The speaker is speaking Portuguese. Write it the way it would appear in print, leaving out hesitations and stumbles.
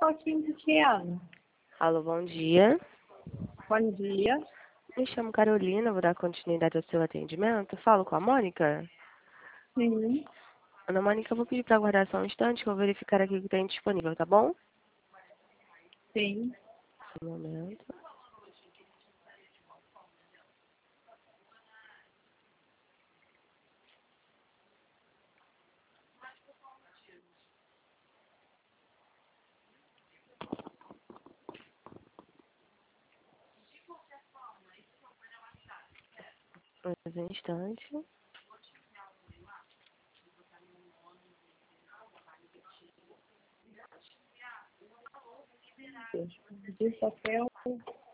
pouquinho de Tiana. Alô, bom dia. Bom dia. Me chamo Carolina, vou dar continuidade ao seu atendimento. Falo com a Mônica? Sim, Ana Mônica, eu vou pedir para aguardar só um instante, que eu vou verificar aqui o que tem disponível, tá bom? sim. Um momento. Mais um instante. De papel.